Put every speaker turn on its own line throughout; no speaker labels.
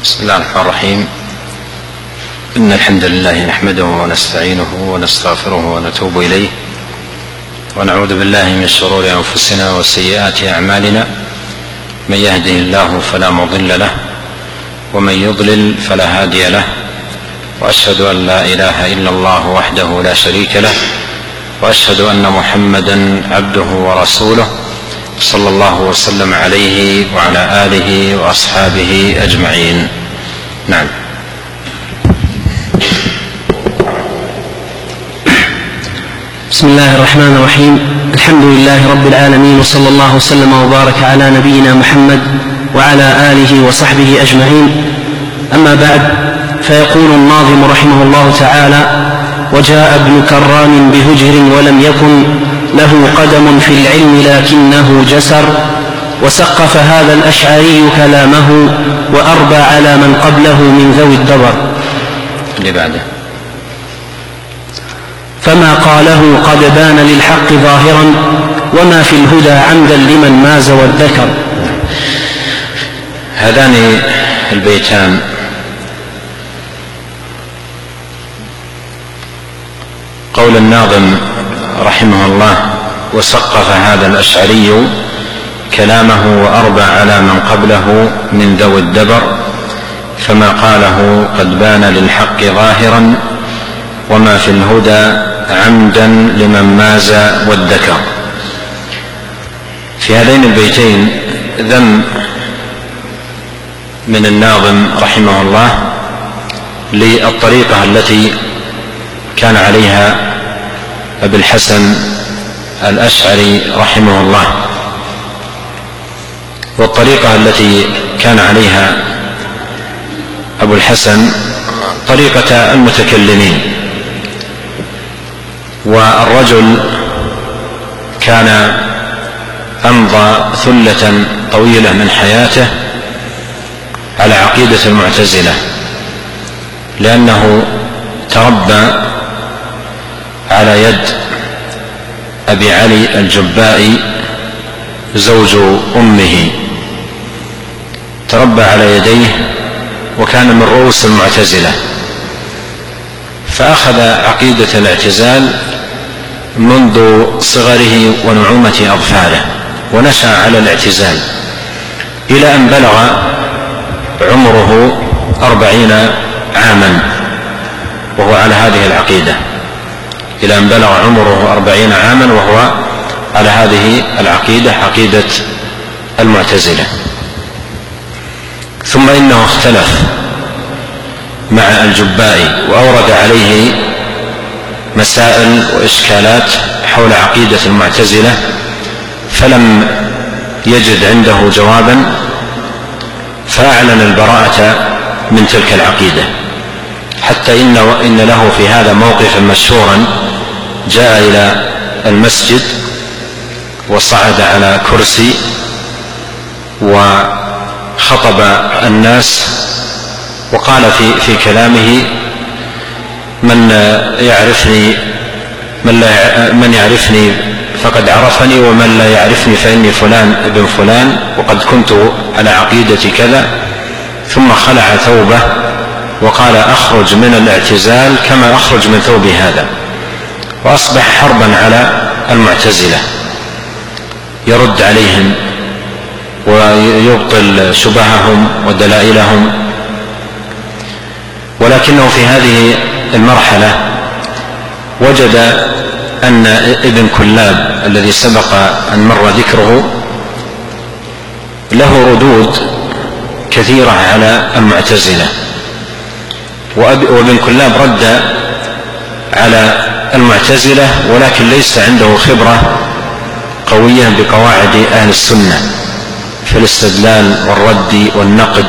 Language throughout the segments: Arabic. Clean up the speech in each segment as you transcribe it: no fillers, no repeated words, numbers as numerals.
بسم الله الرحمن الرحيم. إن الحمد لله نحمده ونستعينه ونستغفره ونتوب إليه ونعوذ بالله من شرور أنفسنا وسيئات أعمالنا. من يهده الله فلا مضل له ومن يضلل فلا هادي له، وأشهد أن لا إله إلا الله وحده لا شريك له، وأشهد أن محمدا عبده ورسوله صلى الله وسلم عليه وعلى آله وأصحابه أجمعين. نعم.
بسم الله الرحمن الرحيم. الحمد لله رب العالمين، وصلى الله وسلم وبارك على نبينا محمد وعلى آله وصحبه أجمعين. أما بعد، فيقول الناظم رحمه الله تعالى: وجاء ابن كرام بهجر ولم يكن له قدم في العلم لكنه جسر، وسقف هذا الأشعري كلامه وأربى على من قبله من ذوي الدبر.
اللي بعده:
فما قاله قد بان للحق ظاهرا، وما في الهدى عمدا لمن ماز والذكر.
هذان البيتان قول الناظم رحمه الله: وسقف هذا الأشعري كلامه وأربى على من قبله من ذوي الدبر، فما قاله قد بان للحق ظاهرا، وما في الهدى عمدا لمن ماز والذكر. في هذين البيتين ذم من الناظم رحمه الله للطريقة التي كان عليها أبي الحسن الأشعري رحمه الله، والطريقة التي كان عليها أبو الحسن طريقة المتكلمين. والرجل كان أمضى ثلة طويلة من حياته على عقيدة المعتزلة، لأنه تربى على يد أبي علي الجبائي زوج أمه، تربى على يديه وكان من رؤوس المعتزلة، فأخذ عقيدة الاعتزال منذ صغره ونعومة أظفاره، ونشأ على الاعتزال إلى أن بلغ عمره 40 عاما وهو على هذه العقيدة، إلى أن بلغ عمره 40 عاما وهو على هذه العقيدة، عقيدة المعتزلة. ثم إنه اختلف مع الجبائي وأورد عليه مسائل وإشكالات حول عقيدة المعتزلة، فلم يجد عنده جوابا، فأعلن البراءة من تلك العقيدة، حتى إن له في هذا موقفا مشهورا. جاء إلى المسجد وصعد على كرسي وخطب الناس، وقال في كلامه: من يعرفني فقد عرفني، ومن لا يعرفني فإني فلان ابن فلان، وقد كنت على عقيدة كذا. ثم خلع ثوبه وقال: أخرج من الاعتزال كما أخرج من ثوبي هذا. وأصبح حربا على المعتزلة، يرد عليهم ويبطل شبههم ودلائلهم. ولكنه في هذه المرحلة وجد أن ابن كلاب الذي سبق أن مر ذكره له ردود كثيرة على المعتزلة، وابن كلاب رد على المعتزلة، ولكن ليس عنده خبرة قوية بقواعد أهل السنة في الاستدلال والرد والنقد.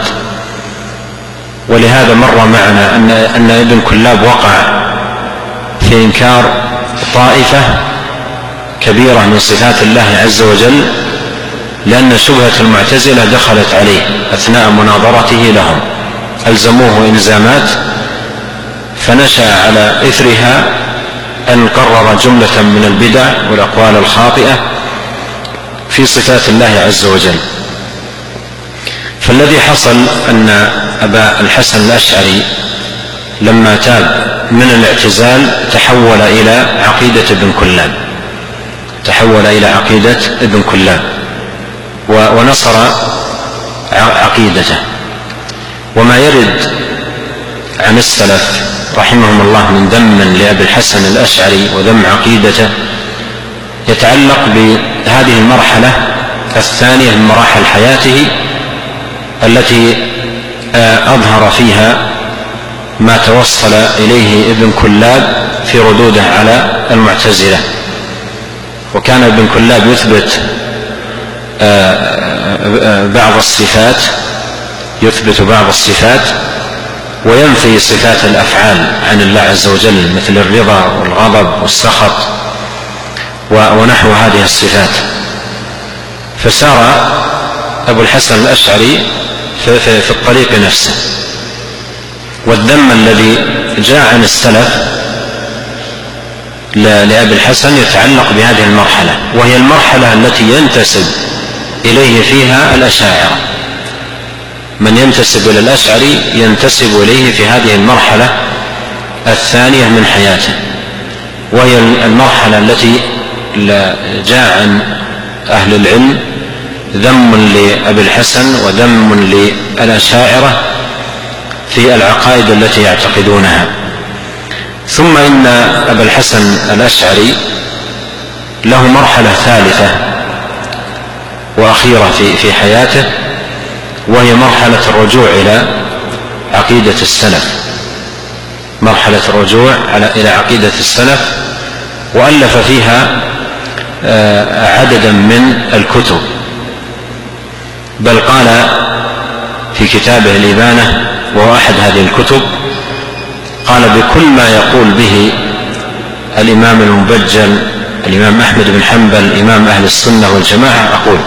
ولهذا مر معنا أن ابن كلاب وقع في إنكار طائفة كبيرة من صفات الله عز وجل، لأن شبهة المعتزلة دخلت عليه أثناء مناظرته لهم، ألزموه إلزامات، فنشأ على إثرها أن قرر جملة من البدع والأقوال الخاطئة في صفات الله عز وجل. فالذي حصل أن أبا الحسن الأشعري لما تاب من الاعتزال تحول إلى عقيدة ابن كلاب ونصر عقيدته. وما يرد عن السلف رحمهم الله من ذم لأبي الحسن الأشعري وذم عقيدته يتعلق بهذه المرحلة الثانية من مراحل حياته التي أظهر فيها ما توصل إليه ابن كلاب في ردوده على المعتزلة. وكان ابن كلاب يثبت بعض الصفات وينفي صفات الأفعال عن الله عز وجل مثل الرضا والغضب والسخط ونحو هذه الصفات. فسار أبو الحسن الأشعري في الطريق نفسه. والذم الذي جاء عن السلف لأبي الحسن يتعلق بهذه المرحلة، وهي المرحلة التي ينتسب إليه فيها الأشاعرة. من ينتسب إلى الأشعري ينتسب إليه في هذه المرحلة الثانية من حياته، وهي المرحلة التي جاء عن أهل العلم ذم لأبي الحسن وذم للأشاعرة في العقائد التي يعتقدونها. ثم إن أبا الحسن الأشعري له مرحلة ثالثة وأخيرة في حياته، وهي مرحلة الرجوع إلى عقيدة السلف، وألف فيها عددا من الكتب. بل قال في كتابه الإبانة وهو أحد هذه الكتب، قال: بكل ما يقول به الإمام المبجل الإمام أحمد بن حنبل إمام أهل السنة والجماعة أقول.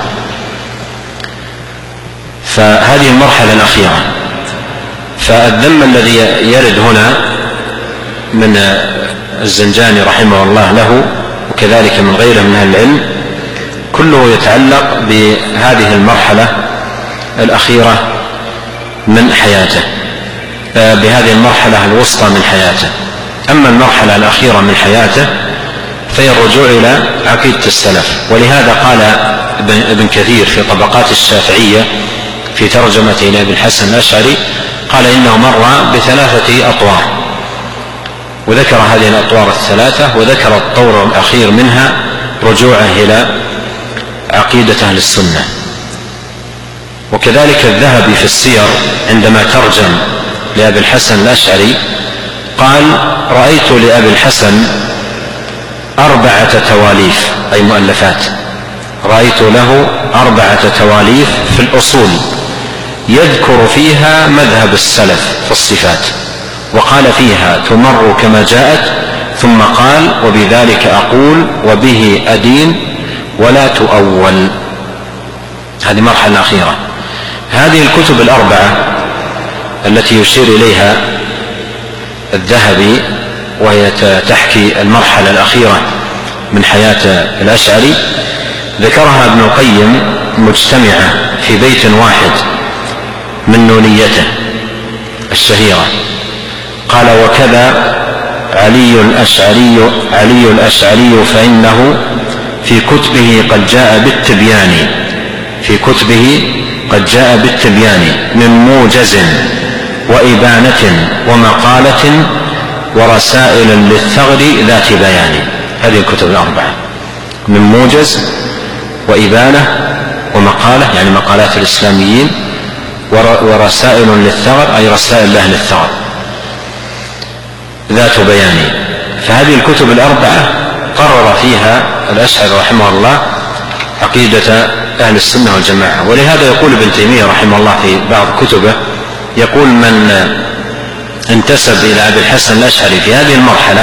فهذه المرحلة الأخيرة. فالذم الذي يرد هنا من الزنجاني رحمه الله له وكذلك من غيره من أهل العلم كله يتعلق بهذه المرحلة الأخيرة من حياته، بهذه المرحلة الوسطى من حياته. أما المرحلة الأخيرة من حياته فهي الرجوع إلى عقيدة السلف. ولهذا قال ابن كثير في طبقات الشافعية في ترجمته إلى أبي الحسن الأشعري، قال إنه مر ب3 أطوار، وذكر هذه الأطوار الثلاثة، وذكر الطور الأخير منها رجوعه إلى عقيدة أهل السنة. وكذلك الذهبي في السير عندما ترجم لأبي الحسن الأشعري قال: رأيت لأبي الحسن 4 تواليف، أي مؤلفات، رأيت له 4 تواليف في الأصول يذكر فيها مذهب السلف في الصفات، وقال فيها تمر كما جاءت، ثم قال: وبذلك أقول وبه أدين ولا تؤول. هذه مرحلة أخيرة. هذه الكتب 4 التي يشير إليها الذهبي وهي تحكي المرحلة الأخيرة من حياة الأشعري ذكرها ابن القيم مجتمعة في بيت واحد من نونيته الشهيرة. قال: وكذا علي الأشعري فإنه في كتبه قد جاء بالتبيان من موجز وإبانة ومقالة ورسائل للثغر ذات بيان. هذه الكتب 4 من موجز وإبانة ومقالة، يعني مقالات الإسلاميين، ورسائل للثغر أي رسائل لأهل الثغر ذات بيان. فهذه الكتب 4 قرر فيها الأشعري رحمه الله عقيدة أهل السنة والجماعة. ولهذا يقول ابن تيمية رحمه الله في بعض كتبه، يقول: من انتسب إلى أبي الحسن الأشعري في هذه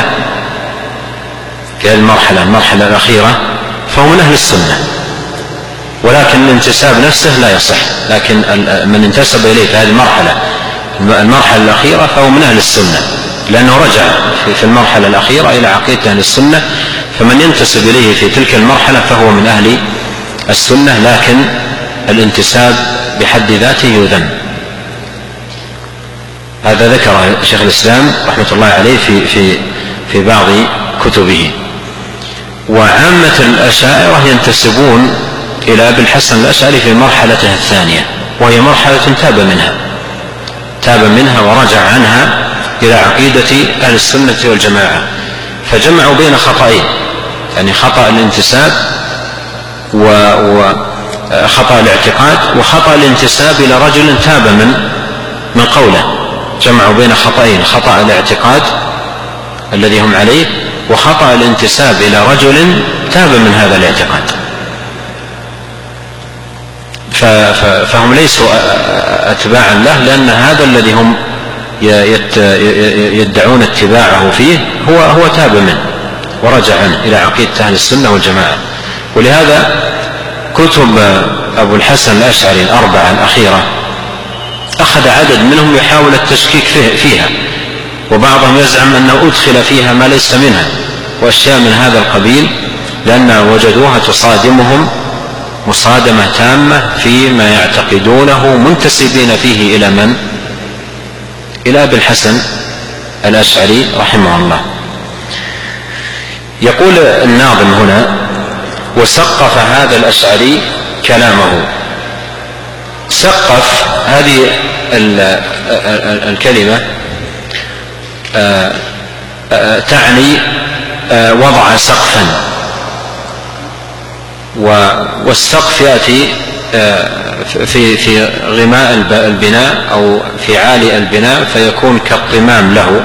المرحلة الأخيرة فهو من أهل السنة، ولكن الانتساب نفسه لا يصح. لكن من انتسب إليه في هذه المرحلة الأخيرة فهو من أهل السنة، لأنه رجع في المرحلة الأخيرة إلى عقيدة أهل السنة. فمن ينتسب إليه في تلك المرحلة فهو من أهل السنة، لكن الانتساب بحد ذاته يذم. هذا ذكره شيخ الإسلام رحمة الله عليه في بعض كتبه. وعامة الأشاعرة ينتسبون إلى أبي الحسن الأشعري في مرحلته الثانية، وهي مرحلة تاب منها ورجع عنها إلى عقيدة أهل السنة والجماعة، فجمعوا بين خطأين، يعني خطأ الانتساب وخطأ الاعتقاد وخطأ الانتساب إلى رجل تاب من قوله. جمعوا بين خطأين، خطأ الاعتقاد الذي هم عليه وخطأ الانتساب إلى رجل تاب من هذا الاعتقاد. فهم ليسوا أتباعا له، لأن هذا الذي هم يدعون اتباعه فيه هو تاب منه ورجع عنه إلى عقيدة أهل السنة والجماعة. ولهذا كتب أبو الحسن الأشعري الأربعة الأخيرة أخذ عدد منهم يحاول التشكيك فيها، وبعضهم يزعم أنه أدخل فيها ما ليس منها وأشياء من هذا القبيل، لأن وجدوها تصادمهم مصادمة تامة فيما يعتقدونه منتسبين فيه إلى من؟ إلى أبي الحسن الأشعري رحمه الله. يقول الناظم هنا: وسقف هذا الأشعري كلامه. سقف هذه الكلمة تعني وضع سقفا، والسقف يأتي في غماء البناء أو في عالي البناء فيكون كالطمام له،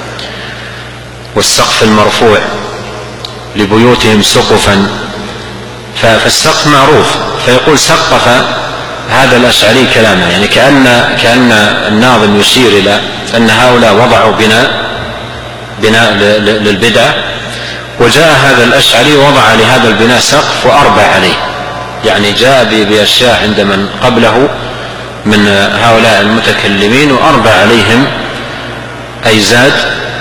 والسقف المرفوع لبيوتهم سقفا، فالسقف معروف. فيقول سقف هذا الأشعري كلامه، يعني كأن الناظم يشير إلى أن هؤلاء وضعوا بناء للبدعة، وجاء هذا الأشعري وضع لهذا البناء سقف وأربع عليه، يعني جاء بأشياء عند من قبله من هؤلاء المتكلمين وأربع عليهم، أي زاد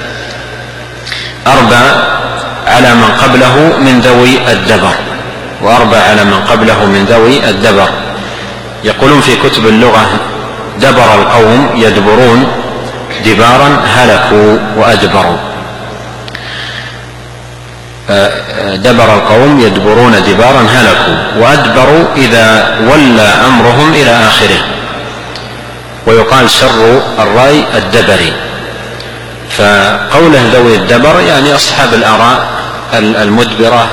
أربع على من قبله من ذوي الدبر، وأربع على من قبله من ذوي الدبر. يقولون في كتب اللغة: دبر القوم يدبرون دبارا هلكوا وأدبروا. دبر القوم يدبرون دبارا هلكوا وأدبروا إذا ولى أمرهم إلى آخره. ويقال شر الرأي الدبري، فقوله ذوي الدبر يعني أصحاب الآراء المدبرة،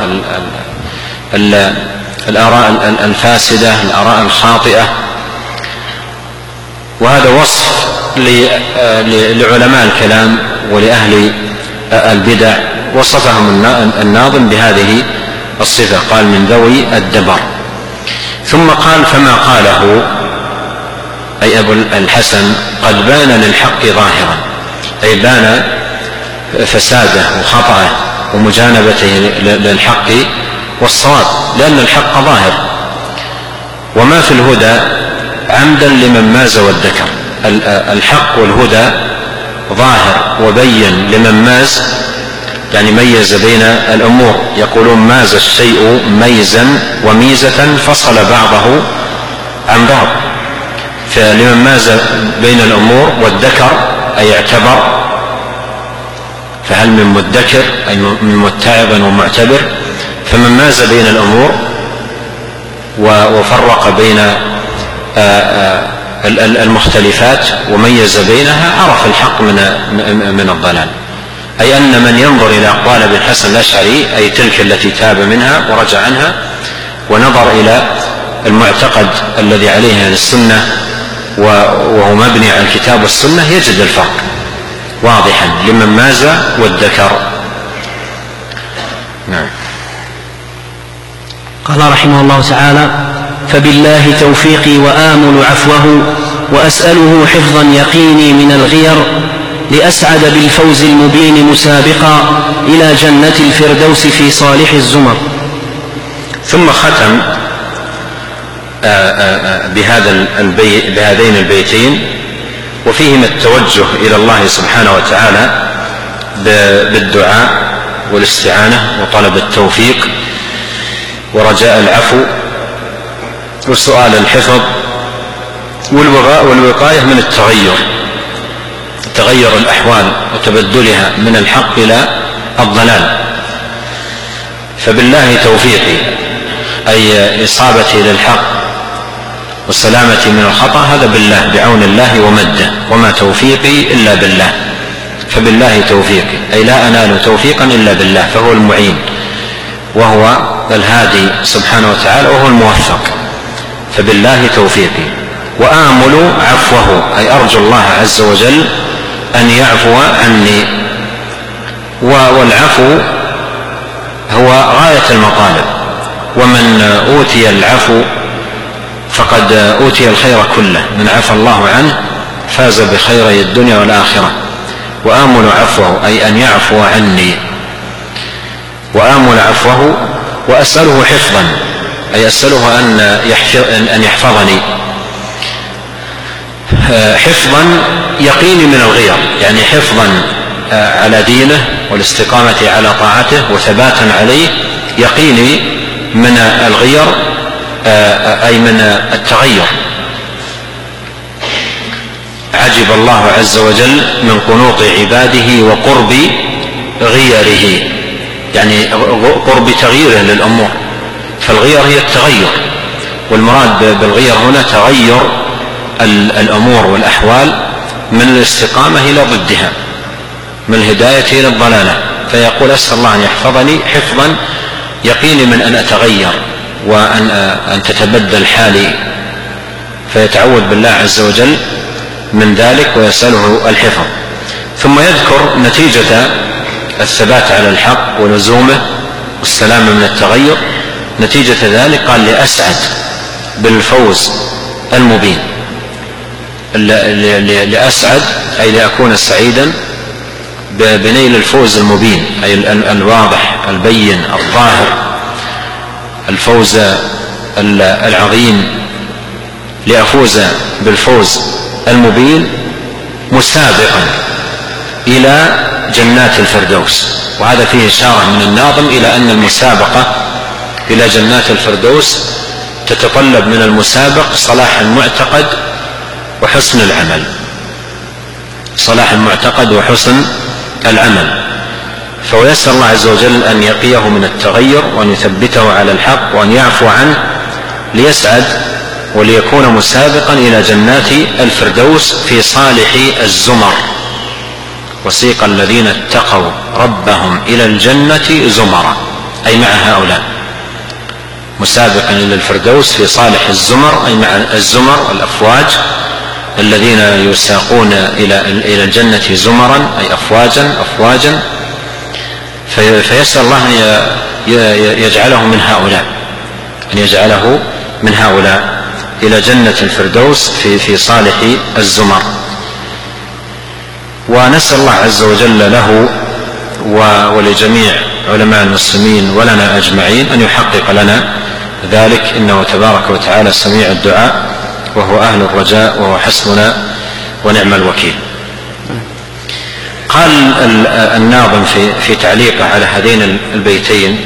الآراء الفاسدة، الآراء الخاطئة. وهذا وصف لعلماء الكلام ولأهل البدع، وصفهم الناظم بهذه الصفة، قال من ذوي الدبر. ثم قال: فما قاله أي أبو الحسن قد بان للحق ظاهرا، أي بان فساده وخطأه ومجانبته للحق والصواب، لأن الحق ظاهر. وما في الهدى عمدا لمن ماز وادكر، الحق والهدى ظاهر وبين لمن ماز، يعني ميز بين الأمور. يقولون ماز الشيء ميزا وميزة فصل بعضه عن بعض، فلمن ماز بين الأمور وادكر أي اعتبر، فهل من مدكر أي من متعظ ومعتبر، فمن ماز بين الأمور وفرق بين المختلفات وميز بينها عرف الحق من الضلال. أي أن من ينظر إلى أقوال ابن الحسن الأشعري، أي تلك التي تاب منها ورجع عنها، ونظر إلى المعتقد الذي عليه السنة وهو مبني على الكتاب والسنة، يجد الفرق واضحا لمن ماز وادكر. نعم.
قال رحمه الله تعالى: فبالله توفيقي وآمل عفوه، وأسأله حفظا يقيني من الغير، لأسعد بالفوز المبين مسابقا إلى جنة الفردوس في صالح الزمر.
ثم ختم بهذين البيتين، وفيهما التوجه إلى الله سبحانه وتعالى بالدعاء والاستعانة وطلب التوفيق ورجاء العفو وسؤال الحفظ والوقاية من التغير. تغير الأحوال وتبدلها من الحق إلى الضلال. فبالله توفيقي أي إصابتي للحق وسلامتي من الخطأ هذا بالله بعون الله ومده، وما توفيقي إلا بالله. فبالله توفيقي أي لا أنال توفيقا إلا بالله، فهو المعين وهو الهادي سبحانه وتعالى وهو الموفق. فبالله توفيقي. وآمل عفوه أي أرجو الله عز وجل أن يعفو عني. والعفو هو غاية المطالب، ومن أوتي العفو فقد أوتي الخير كله، من عفى الله عنه فاز بخيري الدنيا والآخرة. وآمل عفوه أي أن يعفو عني، وآمل عفوه. وأسأله حفظا أي أسأله أن يحفظني حفظا يقيني من الغير، يعني حفظا على دينه والاستقامة على طاعته وثباتا عليه، يقيني من الغير أي من التغير. عجب الله عز وجل من قنوط عباده وقرب غيره، يعني قرب تغييره للأمور. فالغير هي التغير، والمراد بالغير هنا تغير الأمور والأحوال من الاستقامة إلى ضدها، من الهداية إلى الضلالة. فيقول أسأل الله أن يحفظني حفظا يقيني من أن أتغير وأن تتبدل حالي، فيتعوذ بالله عز وجل من ذلك ويسأله الحفظ. ثم يذكر نتيجة الثبات على الحق ولزومه والسلامة من التغير. نتيجة ذلك قال لأسعد بالفوز المبين. لأسعد أي لأكون سعيدا بنيل الفوز المبين، أي الواضح البين الظاهر، الفوز العظيم. لأفوز بالفوز المبين مسابقا إلى جنات الفردوس. وهذا فيه إشارة من الناظم إلى أن المسابقة إلى جنات الفردوس تتطلب من المسابق صلاح المعتقد وحسن العمل، صلاح المعتقد وحسن العمل. فيسأل الله عز وجل أن يقيه من التغير وأن يثبته على الحق وأن يعفو عنه ليسعد وليكون مسابقا إلى جنات الفردوس في صالح الزمر. وسيق الذين اتقوا ربهم إلى الجنة زمرا، أي مع هؤلاء، مسابقا إلى الفردوس في صالح الزمر، أي مع الزمر الأفواج الذين يساقون إلى الجنة زمرا، أي أفواجا. فيسأل الله أن يجعله من هؤلاء، أن يجعله من هؤلاء إلى جنة الفردوس في صالح الزمر. ونسأل الله عز وجل له ولجميع علماء المسلمين ولنا أجمعين أن يحقق لنا ذلك، إنه تبارك وتعالى سميع الدعاء وهو أهل الرجاء وهو حسبنا ونعم الوكيل. قال الناظم في تعليقه على هذين البيتين،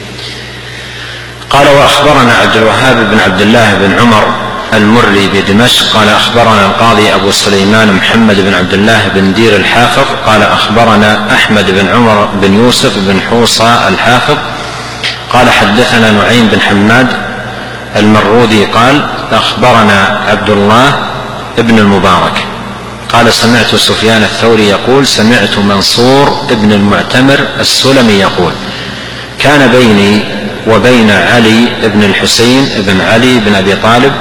قال: وأخبرنا عبد الوهاب بن عبد الله بن عمر المري بدمشق قال أخبرنا القاضي أبو سليمان محمد بن عبد الله بن دير الحافظ قال أخبرنا أحمد بن عمر بن يوسف بن حوصى الحافظ قال حدثنا نعيم بن حماد المرودي قال أخبرنا عبد الله بن المبارك قال سمعت سفيان الثوري يقول سمعت منصور بن المعتمر السلمي يقول: كان بيني وبين علي بن الحسين بن علي بن أبي طالب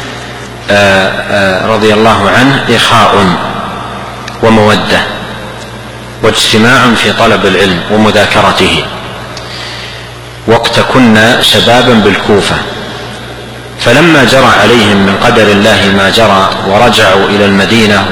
رضي الله عنه إخاء ومودة واجتماع في طلب العلم ومذاكرته، وقت كنا شبابا بالكوفة، فلما جرى عليهم من قدر الله ما جرى ورجعوا إلى المدينة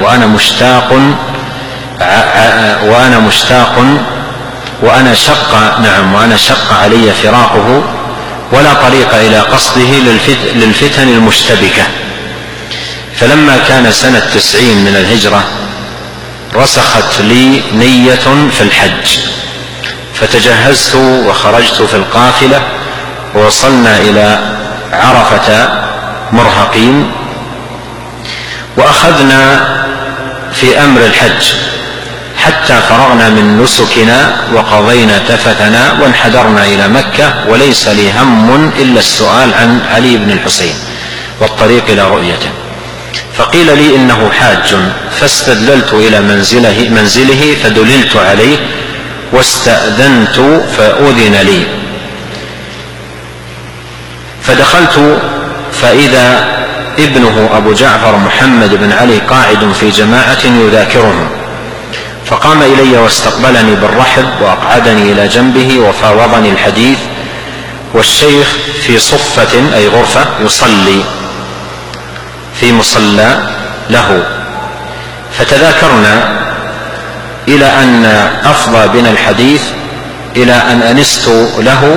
وأنا شق علي فراقه ولا طريق إلى قصده للفتن المشتبكة. فلما كان سنة 90 من الهجرة رسخت لي نية في الحج، فتجهزت وخرجت في القافلة ووصلنا إلى عرفة مرهقين، وأخذنا في أمر الحج حتى فرغنا من نسكنا وقضينا تفثنا وانحدرنا إلى مكة، وليس لي هم إلا السؤال عن علي بن الحسين والطريق إلى رؤيته. فقيل لي إنه حاج، فاستدللت إلى منزله فدللت عليه واستأذنت فأذن لي، فدخلت فإذا ابنه أبو جعفر محمد بن علي قاعد في جماعة يذاكرهم، فقام إلي واستقبلني بالرحب وأقعدني إلى جنبه وفاوضني الحديث، والشيخ في صفة أي غرفة يصلي في مصلى له، فتذاكرنا إلى أن أفضى بنا الحديث إلى أن أنست له،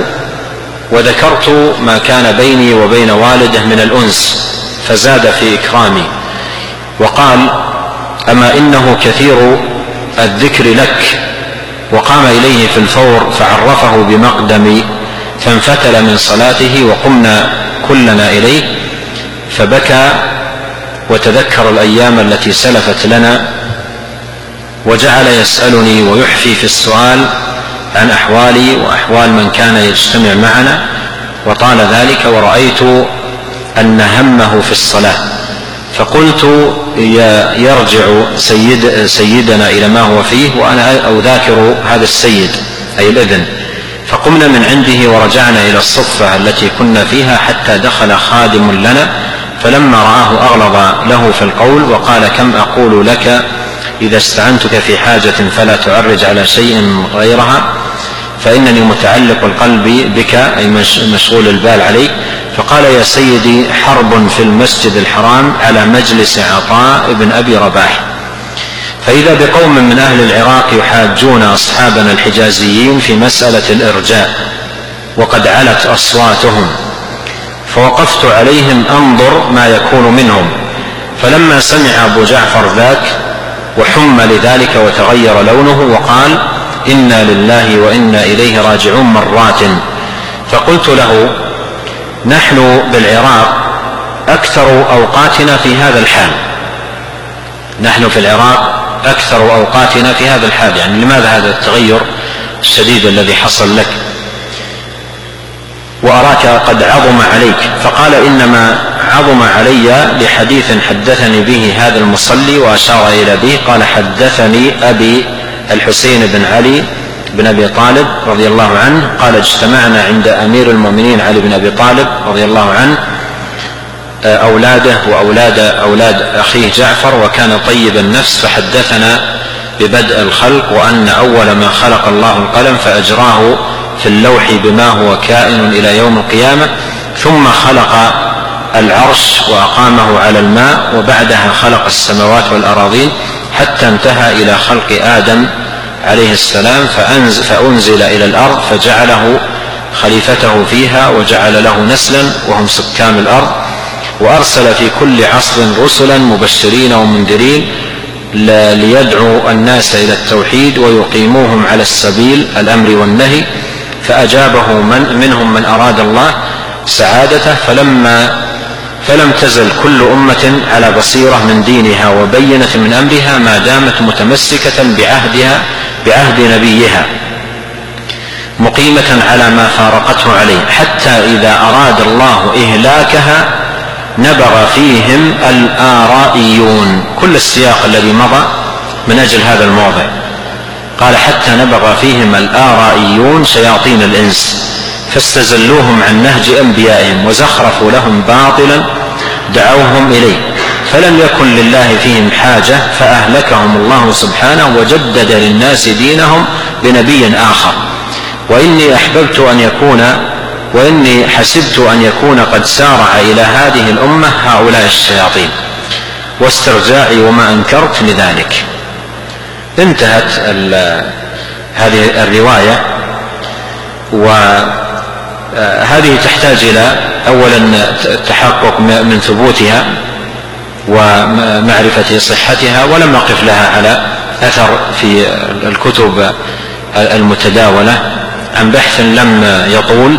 وذكرت ما كان بيني وبين والده من الأنس، فزاد في إكرامي وقال: أما إنه كثير الذكر لك. وقام إليه في الفور فعرفه بمقدمي، فانفتل من صلاته وقمنا كلنا إليه، فبكى وتذكر الأيام التي سلفت لنا، وجعل يسألني ويحفي في السؤال عن أحوالي وأحوال من كان يجتمع معنا، وطال ذلك ورأيت أن همه في الصلاة، فقلت: يرجع سيدنا إلى ما هو فيه وأنا أذاكر هذا السيد أي الإذن. فقمنا من عنده ورجعنا إلى الصفة التي كنا فيها حتى دخل خادم لنا، فلما رآه أغلظ له في القول وقال: كم أقول لك إذا استعنتك في حاجة فلا تعرج على شيء غيرها، فإنني متعلق القلب بك أي مشغول البال عليك. فقال: يا سيدي، حرب في المسجد الحرام على مجلس عطاء بن أبي رباح، فإذا بقوم من أهل العراق يحاجون أصحابنا الحجازيين في مسألة الإرجاء وقد علت أصواتهم، فوقفت عليهم أنظر ما يكون منهم، فلما سمع أبو جعفر ذاك وحم لذلك وتغير لونه وقال: إنا لله وإنا إليه راجعون مرات. فقلت له: نحن بالعراق أكثر أوقاتنا في هذا الحال، نحن في العراق أكثر أوقاتنا في هذا الحال، يعني لماذا هذا التغير الشديد الذي حصل لك وأراك قد عظم عليك؟ فقال: إنما عظم علي لحديث حدثني به هذا المصلي، وأشار إلى به، قال: حدثني أبي الحسين بن علي بن أبي طالب رضي الله عنه قال: اجتمعنا عند أمير المؤمنين علي بن أبي طالب رضي الله عنه أولاده وأولاد أخيه جعفر، وكان طيب النفس، فحدثنا ببدء الخلق وأن أول ما خلق الله القلم فأجراه في اللوح بما هو كائن إلى يوم القيامة، ثم خلق العرش وأقامه على الماء، وبعدها خلق السماوات والأراضين حتى انتهى إلى خلق آدم عليه السلام، فأنزل إلى الأرض فجعله خليفته فيها وجعل له نسلا وهم سكان الأرض، وأرسل في كل عصر رسلا مبشرين ومنذرين ليدعوا الناس إلى التوحيد ويقيموهم على السبيل الأمر والنهي، فأجابه منهم من أراد الله سعادته، فلم تزل كل أمة على بصيرة من دينها وبينة من أمرها ما دامت متمسكة بعهد نبيها مقيمة على ما فارقته عليه، حتى إذا أراد الله إهلاكها نبغ فيهم الآرائيون. كل السياق الذي مضى من أجل هذا الموضع، قال: حتى نبغ فيهم الآرائيون شياطين الإنس، فاستزلوهم عن نهج أنبيائهم وزخرفوا لهم باطلا دعوهم إليه، فلم يكن لله فيهم حاجة فأهلكهم الله سبحانه وجدد للناس دينهم بنبي آخر. وإني حسبت أن يكون قد سارع إلى هذه الأمة هؤلاء الشياطين، واسترجاعي وما أنكرت لذلك. انتهت هذه الرواية، وهذه تحتاج إلى أولا التحقق من ثبوتها ومعرفة صحتها، ولم أقف لها على أثر في الكتب المتداولة عن بحث لم يطول.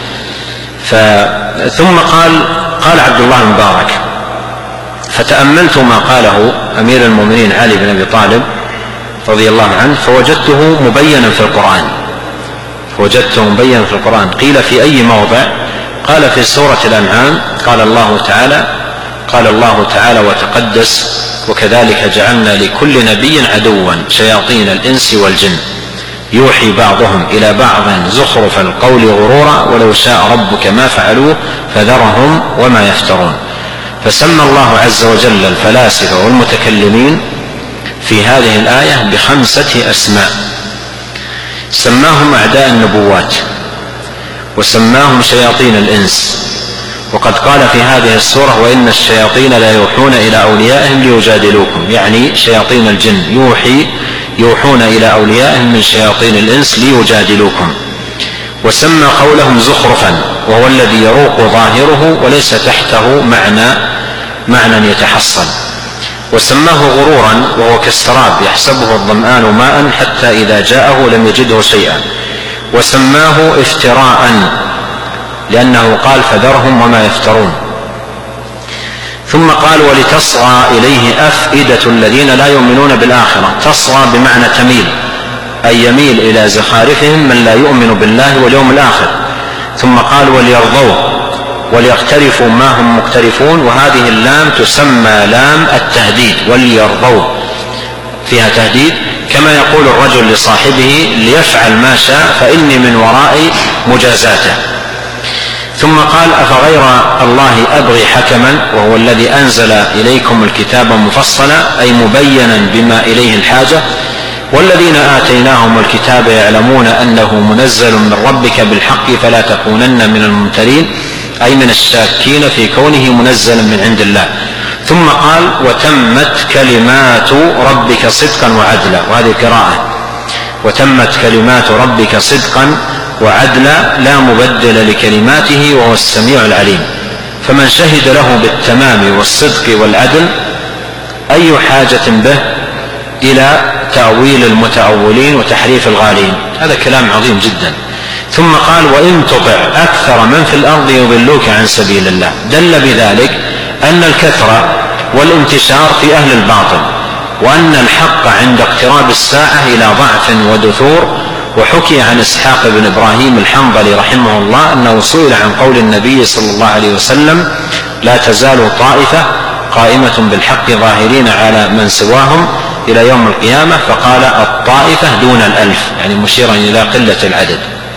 ثم قال عبد الله المبارك: فتأملت ما قاله أمير المؤمنين علي بن أبي طالب رضي الله عنه فوجدته مبينا في القرآن. قيل في أي موضع؟ قال في سورة الأنعام. قال الله تعالى وتقدس: وكذلك جعلنا لكل نبي عدوا شياطين الإنس والجن يوحي بعضهم إلى بعض زخرف القول غرورا ولو شاء ربك ما فعلوه فذرهم وما يفترون. فسمى الله عز وجل الفلاسفة والمتكلمين في هذه الآية ب5 أسماء. سماهم أعداء النبوات، وسماهم شياطين الإنس، وقد قال في هذه السورة: وإن الشياطين لا يوحون إلى أوليائهم ليجادلوكم، يعني شياطين الجن يوحون إلى أوليائهم من شياطين الإنس ليجادلوكم. وسمى قولهم زخرفا، وهو الذي يروق ظاهره وليس تحته معنى يتحصل. وسماه غرورا، وهو كالسراب يحسبه الظمآن ماء حتى إذا جاءه لم يجده شيئا. وسماه افتراء، لأنه قال: فذرهم وما يفترون. ثم قال: ولتصغى إليه أفئدة الذين لا يؤمنون بالآخرة. تصغى بمعنى تميل، أي يميل إلى زخارفهم من لا يؤمن بالله واليوم الآخر. ثم قال: وليرضوه وليقترفوا ما هم مقترفون. وهذه اللام تسمى لام التهديد، وليرضوه فيها تهديد، كما يقول الرجل لصاحبه: ليفعل ما شاء فإني من ورائي مجازاته. ثم قال: أفغير الله أبغي حكما وهو الذي أنزل إليكم الكتاب مفصلا، أي مبينا بما إليه الحاجة. والذين آتيناهم الكتاب يعلمون أنه منزل من ربك بالحق فلا تكونن من الممترين، أي من الشاكين في كونه منزلا من عند الله. ثم قال: وتمت كلمات ربك صدقا وعدلا. وهذه قراءة: وتمت كلمات ربك صدقا وعدلا لا مبدل لكلماته وهو السميع العليم. فمن شهد له بالتمام والصدق والعدل أي حاجة به إلى تأويل المتأولين وتحريف الغالين؟ هذا كلام عظيم جدا. ثم قال: وإن تطع أكثر من في الأرض يضلوك عن سبيل الله. دل بذلك أن الكثرة والانتشار في أهل الباطل، وأن الحق عند اقتراب الساعة إلى ضعف ودثور. وحكي عن إسحاق بن إبراهيم الحنظلي رحمه الله أنه سئل عن قول النبي صلى الله عليه وسلم: لا تزال طائفة قائمة بالحق ظاهرين على من سواهم إلى يوم القيامة، فقال: الطائفة دون 1000، يعني مشيرا إلى قلة العدد.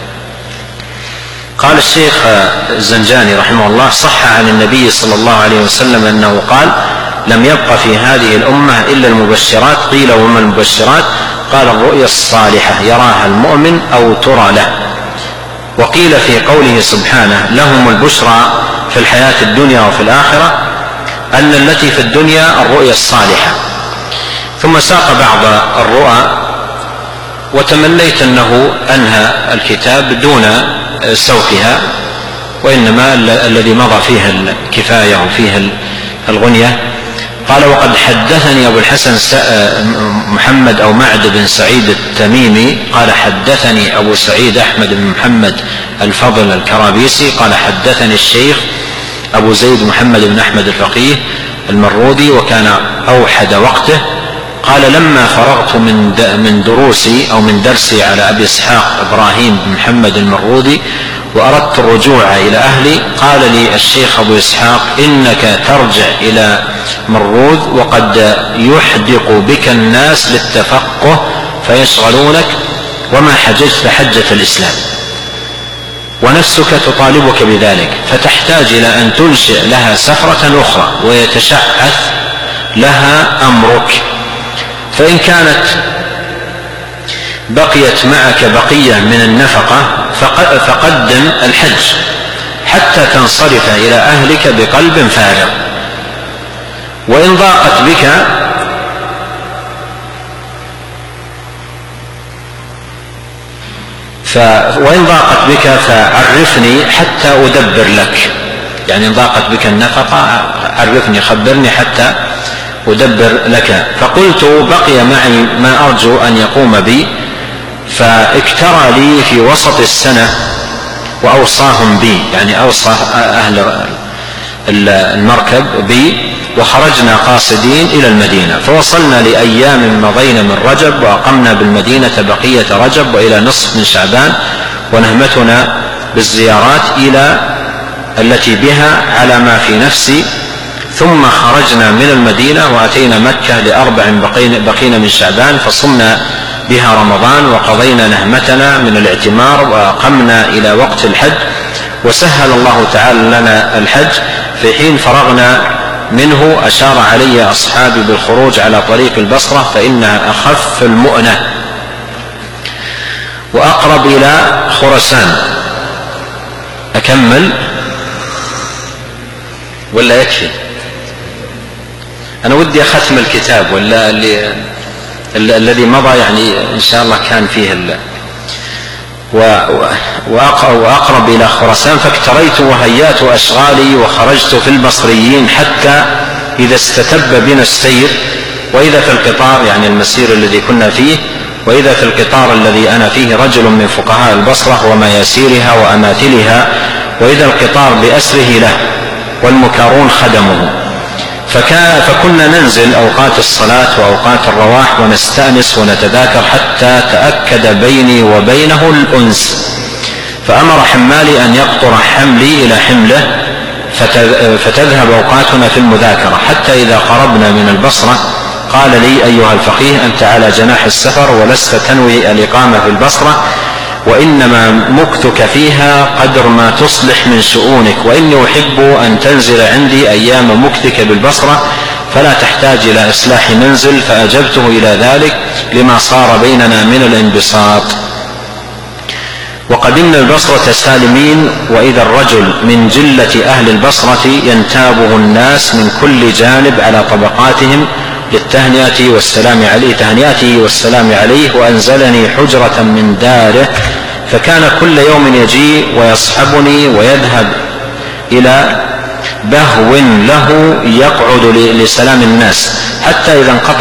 قال الشيخ الزنجاني رحمه الله: صح عن النبي صلى الله عليه وسلم أنه قال: لم يبق في هذه الأمة إلا المبشرات. قيل: وما المبشرات؟ قال: الرؤيا الصالحة يراها المؤمن أو ترى له. وقيل في قوله سبحانه: لهم البشرى في الحياة الدنيا وفي الآخرة، أن التي في الدنيا الرؤيا الصالحة. ثم ساق بعض الرؤى، وتمنيت أنه أنهى الكتاب دون سوقها، وإنما الذي مضى فيها الكفاية وفيها الغنية. قال: وقد حدثني أبو الحسن محمد أو معد بن سعيد التميمي قال: حدثني أبو سعيد أحمد بن محمد الفضل الكرابيسي قال: حدثني الشيخ أبو زيد محمد بن أحمد الفقيه المرودي، وكان أوحد وقته. قال: لما فرغت من دروسي أو من درسي على أبي إسحاق إبراهيم بن محمد المرودي وأردت الرجوع إلى أهلي، قال لي الشيخ أبو إسحاق: إنك ترجع إلى مرود وقد يحدق بك الناس للتفقه فيشغلونك، وما حججت حجة الإسلام، ونفسك تطالبك بذلك، فتحتاج إلى أن تنشئ لها سفرة أخرى ويتشعث لها أمرك. فإن كانت بقيت معك بقية من النفقة فقدم الحج حتى تنصرف إلى أهلك بقلب فارغ. وإن ضاقت بك فعرفني حتى أدبر لك، يعني إن ضاقت بك النفقة عرفني، خبرني حتى أدبر لك. فقلت: بقي معي ما أرجو أن يقوم بي. فاكترى لي في وسط السنة وأوصاهم بي، يعني أوصى أهل المركب بي وخرجنا قاصدين إلى المدينة، فوصلنا لأيام مضينا من رجب، وأقمنا بالمدينة بقية رجب وإلى نصف من شعبان، ونهمتنا بالزيارات إلى التي بها على ما في نفسي. ثم خرجنا من المدينة وأتينا مكة لأربع بقينا من شعبان، فصمنا بها رمضان وقضينا نهمتنا من الاعتمار، وأقمنا إلى وقت الحج، وسهل الله تعالى لنا الحج. في حين فرغنا منه أشار علي أصحابي بالخروج على طريق البصرة، فإنها أخف المؤنة وأقرب إلى خراسان. أكمل ولا يكفي؟ أنا ودي أختم الكتاب ولا الذي مضى، يعني إن شاء الله كان فيه وأقرب إلى خراسان. فاكتريت وهيأت أشغالي وخرجت في البصريين، حتى إذا استتب بنا السير، وإذا في القطار، يعني المسير الذي كنا فيه، وإذا في القطار الذي أنا فيه رجل من فقهاء البصرة ومياسيرها وأماثلها، وإذا القطار بأسره له والمكارون خدمه. فكنا ننزل أوقات الصلاة وأوقات الرواح ونستأنس ونتذاكر، حتى تأكد بيني وبينه الأنس. فأمر حمالي أن يقطر حملي إلى حمله، فتذهب أوقاتنا في المذاكرة، حتى إذا قربنا من البصرة قال لي: أيها الفقيه، أنت على جناح السفر ولست تنوي الإقامة في البصرة، وإنما مكثك فيها قدر ما تصلح من شؤونك، وإني أحب أن تنزل عندي أيام مكثك بالبصرة، فلا تحتاج إلى إصلاح منزل. فأجبته إلى ذلك لما صار بيننا من الانبساط. وقدمنا البصرة سالمين، وإذا الرجل من جلة أهل البصرة ينتابه الناس من كل جانب على طبقاتهم للتهنئة والسلام عليه، تهنئته والسلام عليه. وأنزلني حجرة من داره، فكان كل يوم يجي ويصحبني ويذهب إلى بهو له يقعد لسلام الناس، حتى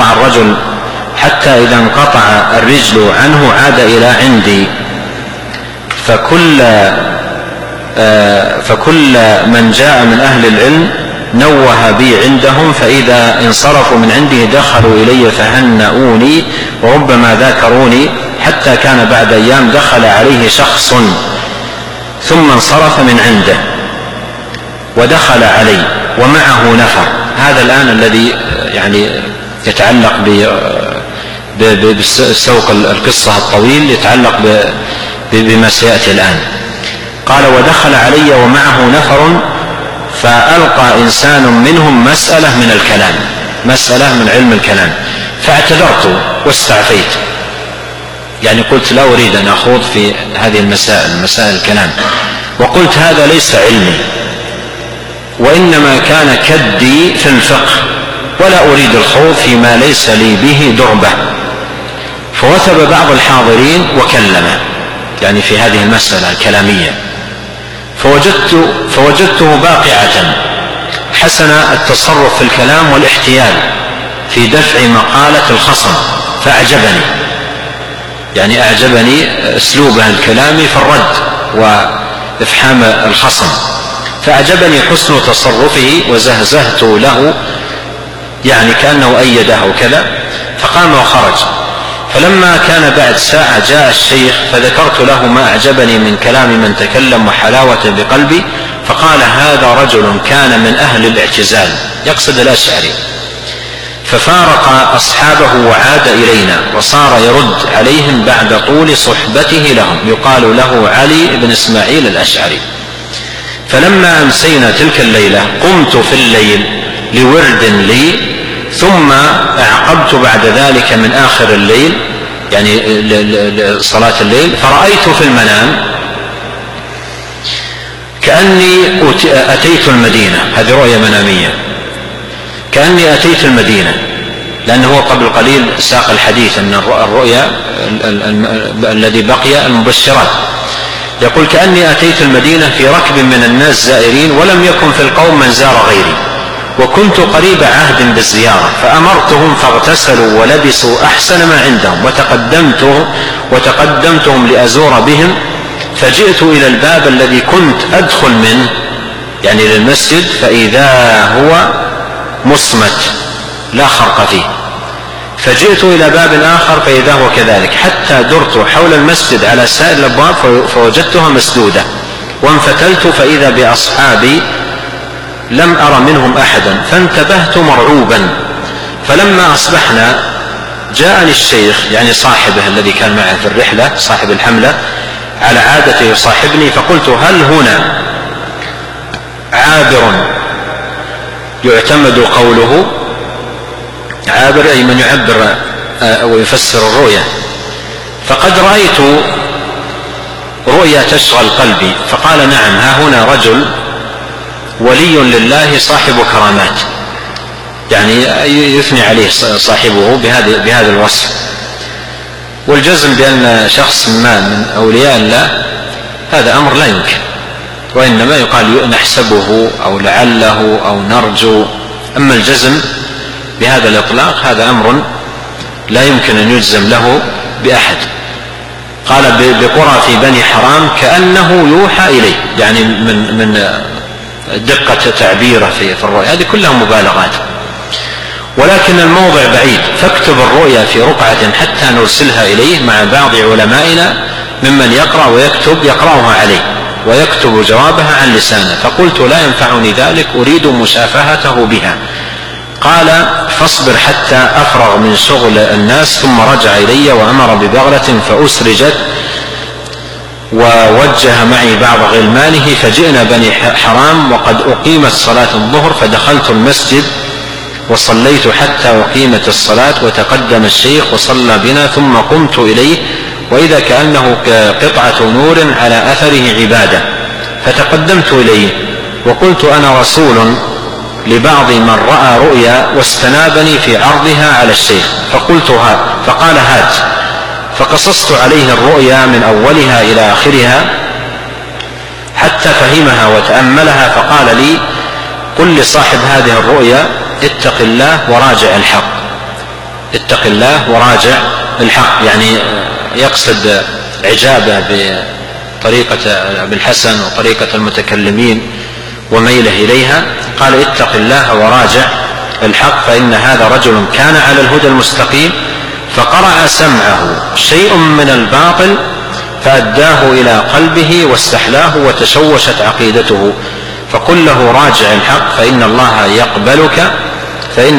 إذا انقطع الرجل عنه عاد إلى عندي. فكل من جاء من أهل العلم نوه بي عندهم، فإذا انصرفوا من عنده دخلوا إلي فهنؤوني وربما ذاكروني، حتى كان بعد أيام دخل عليه شخص ثم انصرف من عنده ودخل علي ومعه نفر. هذا الآن الذي يعني يتعلق بسوق القصة الطويل، يتعلق بما سيأتي الآن. قال: ودخل علي ومعه نفر، فألقى إنسان منهم مسألة من الكلام، مسألة من علم الكلام، فاعتذرت واستعفيت، يعني قلت لا أريد أن أخوض في هذه مسائل الكلام، وقلت هذا ليس علمي، وإنما كان كدي في الفقه، ولا أريد الخوض فيما ليس لي به دربة. فوثب بعض الحاضرين وكلم، يعني في هذه المسألة الكلامية، فوجدته باقعة حسن التصرف في الكلام والاحتيال في دفع مقالة الخصم، فأعجبني، يعني أعجبني أسلوبه الكلامي في الرد وإفحام الخصم، فأعجبني حسن تصرفه، وزهزهت له يعني كأنه أيده كذا، فقام وخرج. فلما كان بعد ساعة جاء الشيخ، فذكرت له ما أعجبني من كلام من تكلم وحلاوة بقلبي، فقال: هذا رجل كان من أهل الاعتزال، يقصد الأشعري، ففارق أصحابه وعاد إلينا، وصار يرد عليهم بعد طول صحبته لهم، يقال له علي بن إسماعيل الأشعري. فلما أمسينا تلك الليلة قمت في الليل لورد لي، ثم أعقبت بعد ذلك من آخر الليل، يعني صلاة الليل، فرأيت في المنام كأني أتيت المدينة. هذه رؤية منامية، كأني أتيت المدينة، لأنه قبل قليل ساق الحديث أن الرؤيا الذي بقي المبشرات. يقول: كأني أتيت المدينة في ركب من الناس زائرين، ولم يكن في القوم من زار غيري، وكنت قريب عهد بالزيارة، فأمرتهم فاغتسلوا ولبسوا أحسن ما عندهم، وتقدمتهم لأزور بهم، فجئت إلى الباب الذي كنت أدخل منه، يعني للمسجد، فإذا هو مصمت لا خرق فيه، فجئت إلى باب آخر فإذا هو كذلك، حتى درت حول المسجد على سائر الأبواب فوجدتها مسدودة، وانفتلت فإذا بأصحابي لم أرى منهم أحدا، فانتبهت مرعوبا. فلما أصبحنا جاءني الشيخ يعني صاحبه الذي كان معه في الرحلة، صاحب الحملة على عادته يصاحبني، فقلت: هل هنا عابر يعتمد قوله؟ عابر أي من يعبر ويفسر الرؤيا. فقد رأيت رؤيا تشغل قلبي. فقال: نعم، ها هنا رجل ولي لله صاحب كرامات، يعني يثني عليه صاحبه بهذا الوصف. والجزم بأن شخص ما من أولياء الله هذا أمر لا يمكن، وإنما يقال نحسبه أو لعله أو نرجو. أما الجزم بهذا الإطلاق هذا أمر لا يمكن أن يجزم له بأحد. قال: بقرى في بني حرام كأنه يوحى إليه، يعني من دقة تعبيره في الرؤيا. هذه كلها مبالغات، ولكن الموضع بعيد، فاكتب الرؤيا في رقعة حتى نرسلها إليه مع بعض علمائنا ممن يقرأ ويكتب، يقرأها عليه ويكتب جوابها عن لسانه. فقلت: لا ينفعني ذلك، أريد مشافهته بها. قال: فاصبر حتى أفرغ من شغل الناس. ثم رجع إلي وأمر ببغلة فأسرجت، ووجه معي بعض غلمانه، فجئنا بني حرام وقد أقيمت صلاة الظهر، فدخلت المسجد وصليت حتى أقيمت الصلاة، وتقدم الشيخ وصلى بنا، ثم قمت إليه وإذا كأنه قطعة نور على أثره عبادة، فتقدمت إليه وقلت: أنا رسول لبعض من رأى رؤيا واستنابني في عرضها على الشيخ. فقال: هات. فقصصت عليه الرؤيا من أولها إلى آخرها حتى فهمها وتأملها. فقال لي: قل لصاحب هذه الرؤيا: اتق الله وراجع الحق. اتق الله وراجع الحق، يعني يقصد عجابه بطريقة ابن الحسن وطريقة المتكلمين وميله إليها. قال: اتق الله وراجع الحق، فإن هذا رجل كان على الهدى المستقيم، فقرع سمعه شيء من الباطل فأداه إلى قلبه واستحلاه وتشوشت عقيدته، فقل له: راجع الحق فإن الله يقبلك، فإن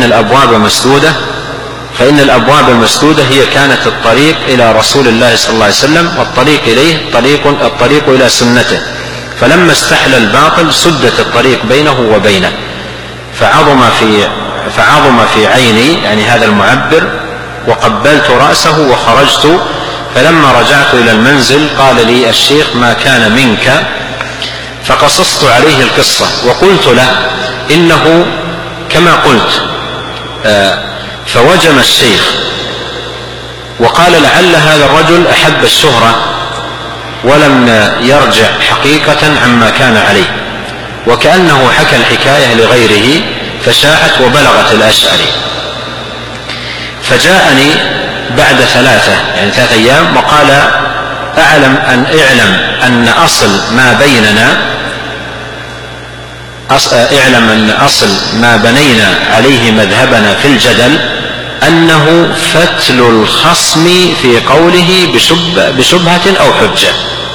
الأبواب المسدودة هي كانت الطريق إلى رسول الله صلى الله عليه وسلم، والطريق إليه الطريق إلى سنته، فلما استحلى الباطل سدت الطريق بينه وبينه، فعظم في عيني، يعني هذا المعبر، وقبلت رأسه وخرجت. فلما رجعت إلى المنزل قال لي الشيخ: ما كان منك؟ فقصصت عليه القصة وقلت له: إنه كما قلت. فوجم الشيخ وقال: لعل هذا الرجل أحب الشهرة ولم يرجع حقيقة عما كان عليه، وكأنه حكى الحكاية لغيره فشاعت وبلغت الأشعري. فجاءني بعد 3 أيام وقال: اعلم أن أصل ما بنينا عليه مذهبنا في الجدل أنه فتل الخصم في قوله بشبهة أو حجة،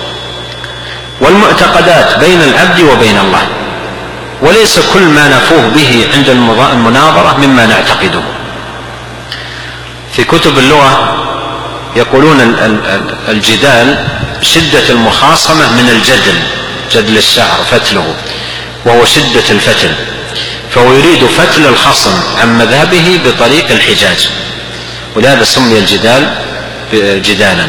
والمعتقدات بين العبد وبين الله، وليس كل ما نفوه به عند المناظرة مما نعتقده. في كتب اللغة يقولون الجدال شدة المخاصمة من جدل الشعر فتله، وهو شدة الفتل، فهو يريد فتل الخصم عن مذهبه بطريق الحجاج، ولهذا سمي الجدال جدالا.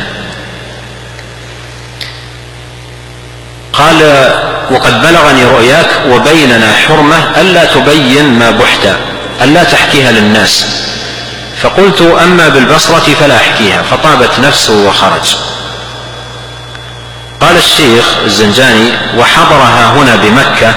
قال: وقد بلغني رؤياك وبيننا حرمة ألا تبين ما بحت، ألا تحكيها للناس. فقلت: أما بالبصرة فلا أحكيها، فطابت نفسه وخرج. قال الشيخ الزنجاني: وحضرها هنا بمكة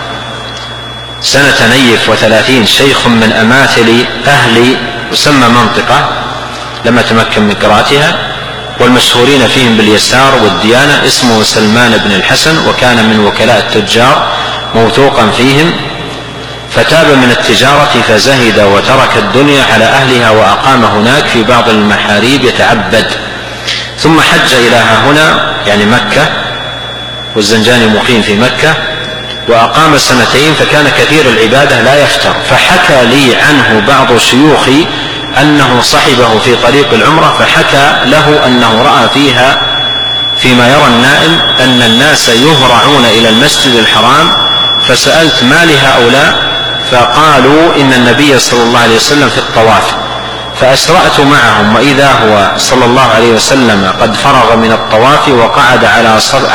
سنة 30 شيخ من أماثل أهل يسمى منطقة لما تمكن من قراءتها، والمشهورين فيهم باليسار والديانة، اسمه سلمان بن الحسن، وكان من وكلاء التجار موثوقا فيهم، فتاب من التجارة فزهد وترك الدنيا على أهلها وأقام هناك في بعض المحاريب يتعبد، ثم حج إلى هنا يعني مكة، والزنجاني مقيم في مكة، وأقام 2 فكان كثير العبادة لا يفتر. فحكى لي عنه بعض شيوخي أنه صحبه في طريق العمرة، فحكى له أنه رأى فيها فيما يرى النائم أن الناس يهرعون إلى المسجد الحرام، فسألت ما لهؤلاء؟ فقالوا إن النبي صلى الله عليه وسلم في الطواف، فأسرعت معهم وإذا هو صلى الله عليه وسلم قد فرغ من الطواف وقعد على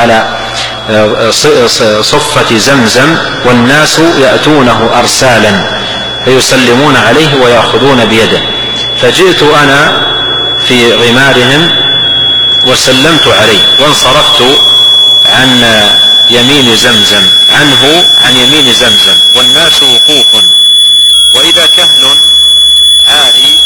صفة زمزم، والناس يأتونه أرسالا فيسلمون عليه ويأخذون بيده، فجئت أنا في غمارهم وسلمت عليه وانصرفت عن يمين زمزم عن يمين زمزم والناس وقوف، وإذا كهل عاري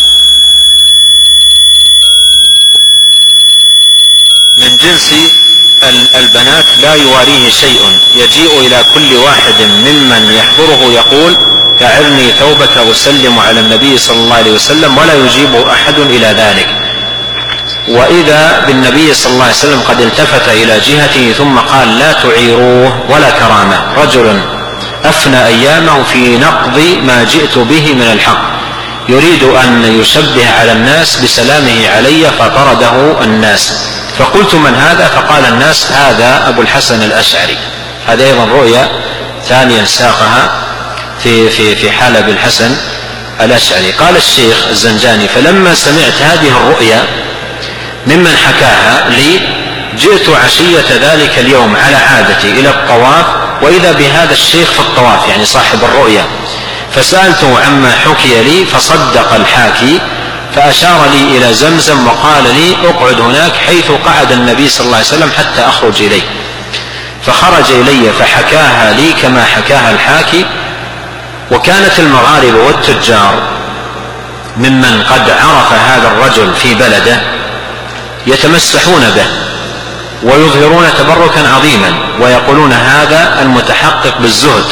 من جنس البنات لا يواريه شيء يجيء إلى كل واحد ممن يحضره يقول أعرني ثوبك أسلم على النبي صلى الله عليه وسلم، ولا يجيب أحد إلى ذلك. وإذا بالنبي صلى الله عليه وسلم قد التفت إلى جهته ثم قال لا تعيروه ولا كرامة، رجل أفنى أيامه في نقض ما جئت به من الحق، يريد أن يشبه على الناس بسلامه علي فطرده الناس. فقلت من هذا؟ فقال الناس هذا أبو الحسن الأشعري. هذا أيضا رؤيا ثانيا ساقها في حال أبي الحسن الأشعري. قال الشيخ الزنجاني فلما سمعت هذه الرؤيا ممن حكاها لي جئت عشية ذلك اليوم على عادتي إلى الطواف، وإذا بهذا الشيخ في الطواف يعني صاحب الرؤيا، فسألته عما حكي لي فصدق الحاكي، فأشار لي إلى زمزم وقال لي اقعد هناك حيث قعد النبي صلى الله عليه وسلم حتى أخرج إليه. فخرج إلي فحكاها لي كما حكاها الحاكي. وكانت المغاربة والتجار ممن قد عرف هذا الرجل في بلده يتمسحون به ويظهرون تبركا عظيما ويقولون هذا المتحقق بالزهد.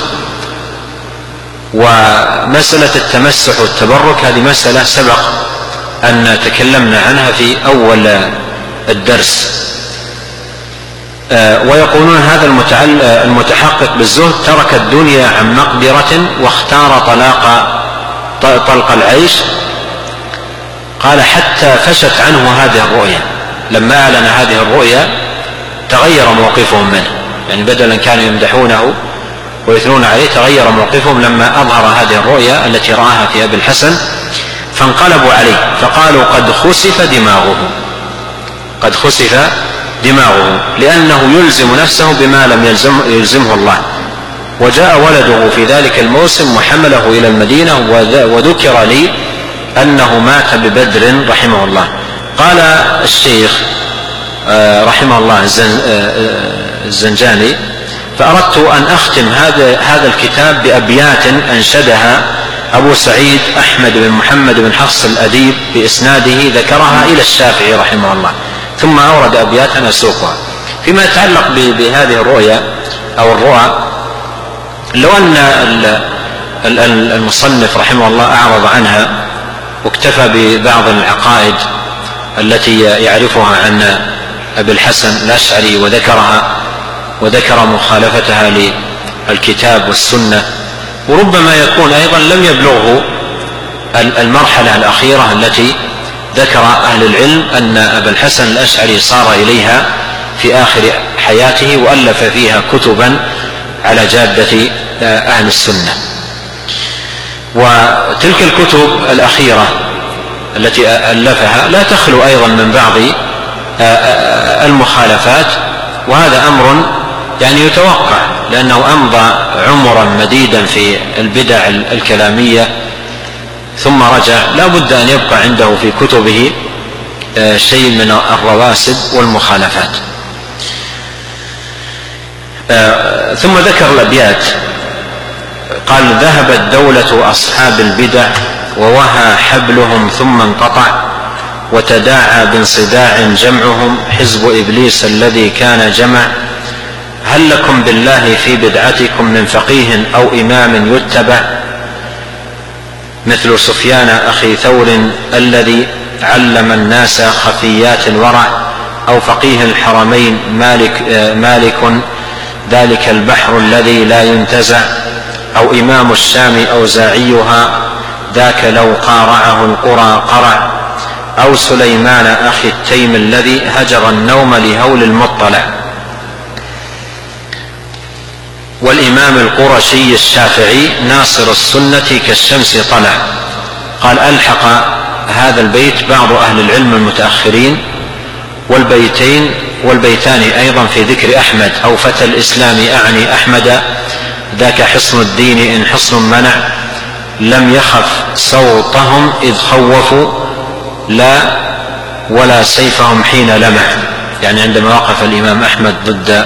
ومسألة التمسح والتبرك هذه مسألة سبق أن تكلمنا عنها في أول الدرس. ويقولون هذا المتحقق بالزهد ترك الدنيا عن مقدرة واختار طلق العيش. قال حتى فشت عنه هذه الرؤيا، لما أعلن هذه الرؤيا تغير موقفهم منه، يعني بدلا كانوا يمدحونه ويثنون عليه تغير موقفهم لما أظهر هذه الرؤيا التي رآها في أبي الحسن، فانقلبوا عليه فقالوا قد خسف دماغه لأنه يلزم نفسه بما لم يلزمه الله. وجاء ولده في ذلك الموسم وحمله إلى المدينة، وذكر لي أنه مات ببدر رحمه الله. قال الشيخ رحمه الله الزنجاني فأردت أن أختم هذا الكتاب بأبيات أنشدها أبو سعيد أحمد بن محمد بن حفص الأديب بإسناده ذكرها إلى الشافعي رحمه الله، ثم أورد أبياتا أسوقها. فيما يتعلق بهذه الرؤيا أو الرؤى، لو أن المصنف رحمه الله أعرض عنها واكتفى ببعض العقائد التي يعرفها عن أبي الحسن الأشعري وذكر مخالفتها للكتاب والسنة، وربما يكون أيضا لم يبلغه المرحلة الأخيرة التي ذكر أهل العلم أن أبا الحسن الأشعري صار إليها في آخر حياته وألف فيها كتبا على جادة أهل السنة. وتلك الكتب الأخيرة التي ألفها لا تخلو أيضا من بعض المخالفات، وهذا أمر يعني يتوقع لأنه أمضى عمرا مديدا في البدع الكلامية ثم رجع، لا بد أن يبقى عنده في كتبه شيء من الرواسب والمخالفات. ثم ذكر الأبيات قال ذهبت دولة أصحاب البدع ووهى حبلهم ثم انقطع، وتداعى بانصداع جمعهم حزب إبليس الذي كان جمع. هل لكم بالله في بدعتكم من فقيه أو إمام يتبع؟ مثل سفيان أخي ثور الذي علم الناس خفيات الورع، أو فقيه الحرمين مالك ذلك البحر الذي لا ينتزع، أو إمام الشام أوزاعيها ذاك لو قارعه القرى قرع، أو سليمان أخي التيم الذي هجر النوم لهول المطلع. والإمام القرشي الشافعي ناصر السنة كالشمس طلع. قال ألحق هذا البيت بعض أهل العلم المتأخرين، والبيتان أيضا في ذكر أحمد، أو فتى الإسلام أعني أحمد ذاك حصن الدين إن حصن منع، لم يخف صوتهم إذ خوفوا لا ولا سيفهم حين لمع. يعني عندما وقف الإمام أحمد ضد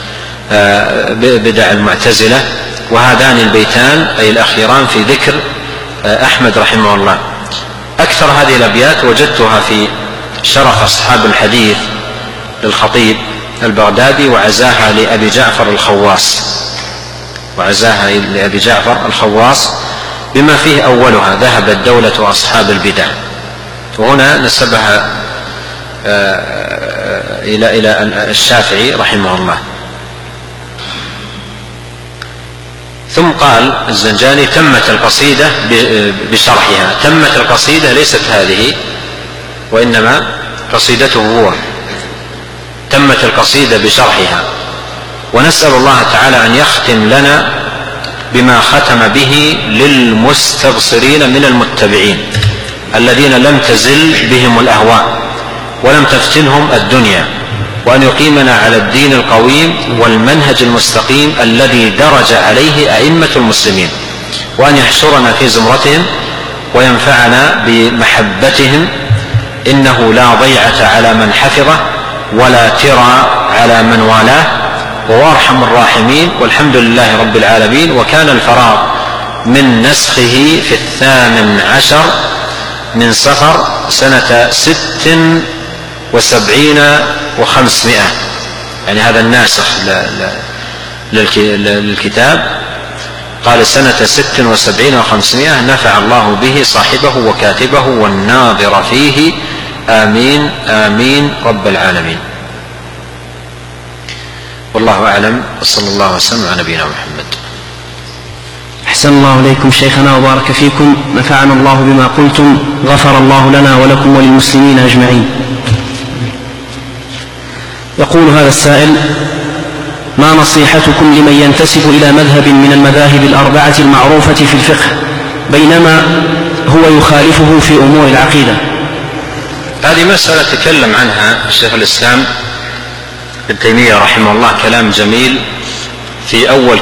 بدع المعتزلة. وهذان البيتان أي الأخيران في ذكر أحمد رحمه الله. أكثر هذه الأبيات وجدتها في شرف أصحاب الحديث للخطيب البغدادي، وعزاها لأبي جعفر الخواص بما فيه أولها ذهبت دولة أصحاب البدع، وهنا نسبها إلى الشافعي رحمه الله. ثم قال الزنجاني تمت القصيدة بشرحها. تمت القصيدة ليست هذه، وإنما قصيدته هو. تمت القصيدة بشرحها، ونسأل الله تعالى أن يختم لنا بما ختم به للمستبصرين من المتبعين الذين لم تزل بهم الأهواء ولم تفتنهم الدنيا، وأن يقيمنا على الدين القويم والمنهج المستقيم الذي درج عليه أئمة المسلمين، وأن يحشرنا في زمرتهم وينفعنا بمحبتهم، إنه لا ضيعة على من حفظه ولا ترى على من والاه، وهو أرحم الراحمين. والحمد لله رب العالمين. وكان الفراغ من نسخه في 18 من صفر سنة 76 و500، يعني هذا الناسخ للكتاب قال سنة 76 و500. نفع الله به صاحبه وكاتبه والناظر فيه، آمين آمين رب العالمين. والله أعلم، وصلى الله وسلم على نبينا محمد.
أحسن الله إليكم شيخنا وبارك فيكم، نفعنا الله بما قلتم، غفر الله لنا ولكم وللمسلمين أجمعين. يقول هذا السائل: ما نصيحتكم لمن ينتسب إلى مذهب من المذاهب الأربعة المعروفة في الفقه بينما هو يخالفه في أمور العقيدة؟
هذه مسألة تكلم عنها الشيخ الإسلام ابن تيمية رحمه الله كلام جميل في أول